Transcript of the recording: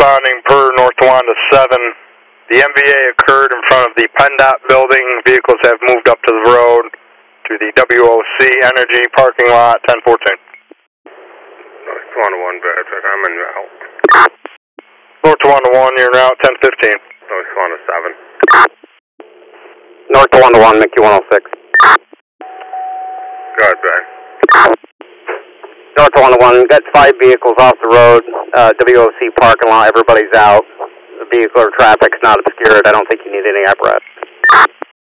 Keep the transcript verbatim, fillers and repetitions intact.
responding per North Towanda seven. The M V A occurred in front of the PennDOT building. Vehicles have moved up to the road to the W O C Energy parking lot, ten fourteen. North Towanda one, Badger, I'm en route. North Towanda one, you're en route, ten fifteen. North Towanda seven. North Towanda one, Mickey one oh six. Go ahead, Brad. North Towanda one, got five vehicles off the road, uh, W O C parking lot, everybody's out. The vehicular traffic's not obscured, I don't think you need any apparatus.